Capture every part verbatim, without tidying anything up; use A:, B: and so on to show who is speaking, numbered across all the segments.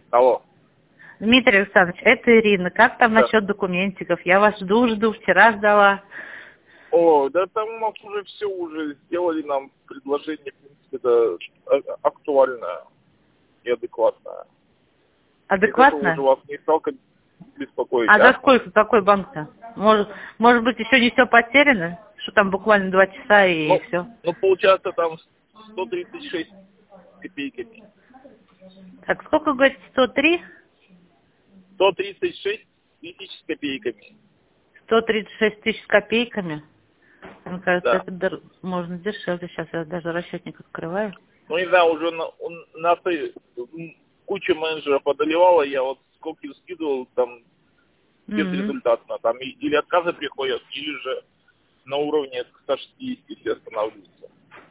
A: Алло.
B: Дмитрий Александрович, это Ирина. Как там
A: Да.
B: насчет документиков? Я вас жду, жду, вчера ждала.
A: О, да там у нас уже все уже сделали нам предложение, в принципе, это а- актуальное и адекватное.
B: Адекватно?
A: Уже вас не стал беспокоить,
B: А
A: а?
B: за сколько? Какой банк-то? Может, может быть, еще не все потеряно? Что там буквально два часа и
A: Ну,
B: все?
A: ну, получается, там сто тридцать шесть копейками.
B: Так, сколько, говорите, сто три?
A: сто тридцать шесть тысяч с копейками.
B: сто тридцать шесть тысяч с копейками? Мне кажется,
A: Да.
B: это дор- можно дешевле. Сейчас я даже расчетник открываю.
A: Ну, не знаю, уже на, он- нас и, м, куча менеджеров одолевала, я вот сколько скидывал, там,
B: М.
A: безрезультатно. Там и- или отказы приходят, или же на уровне ста шестидесяти все останавливаются.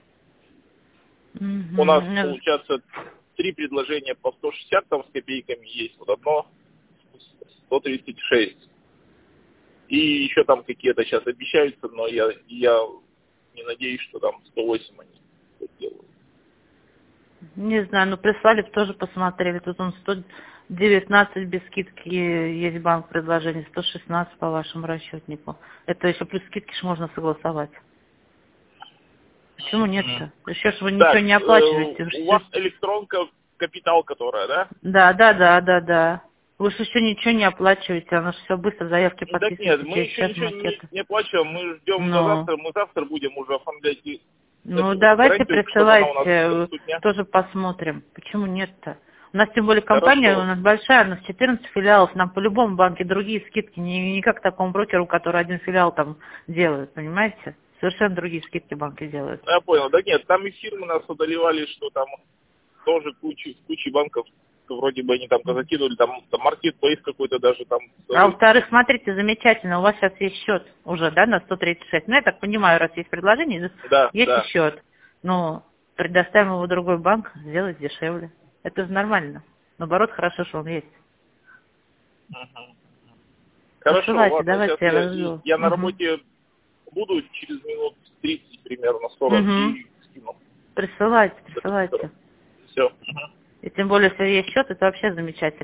A: У нас,
B: Мгм.
A: получается, три предложения по сто шестьдесят там с копейками есть, вот одно сто тридцать шесть. И еще там какие-то сейчас обещаются, но я, я не надеюсь, что там сто восемь они это делают.
B: Не знаю, ну прислали, тоже посмотрели. Тут он сто девятнадцать без скидки есть банк предложений, сто шестнадцать по вашему расчетнику. Это еще плюс скидки ж можно согласовать. Почему нет-то? Еще ж вы ничего
A: Так,
B: не
A: э,
B: оплачиваете. Вы ж
A: у
B: всё-
A: вас электронка капитал, которая, да?
B: Да, да, да, да, да. Вы же еще ничего не оплачиваете, оно же все быстро, заявки
A: Ну, так нет,
B: подписываются
A: мы
B: через
A: еще
B: час
A: ничего не,
B: макеты.
A: не оплачиваем, мы ждем до
B: Ну,
A: завтра, мы завтра будем уже оформлять и
B: ну
A: эту
B: давайте
A: гарантию, чтобы она у нас к
B: присылайте,
A: концу дня.
B: тоже посмотрим. Почему нет-то? У нас тем более компания, у
A: Хорошо.
B: нас большая, у нас четырнадцать филиалов, нам по любому банке другие скидки, не, не как такому брокеру, который один филиал там делает, понимаете? Совершенно другие скидки банки делают.
A: Я понял. Да нет, там и фирмы нас одолевали, что там тоже куча, куча банков, вроде бы они там закинули, там, там маркетплейс какой-то даже там.
B: А
A: Тоже.
B: во-вторых, смотрите, замечательно, у вас сейчас есть счет уже, да, на сто тридцать шесть. Ну, я так понимаю, раз есть предложение,
A: Да,
B: есть и
A: да.
B: счет. Но предоставим его в другой банк, сделать дешевле. Это же нормально. Наоборот, хорошо, что он есть.
A: Мгм. Хорошо,
B: Посылайте,
A: ладно,
B: давайте,
A: сейчас
B: я
A: я,
B: вас жду.
A: я на
B: Угу.
A: работе буду через минут тридцать примерно, сорок
B: Угу.
A: и скину.
B: Присылайте, присылайте.
A: Все.
B: И тем более, если есть счет, это вообще замечательно.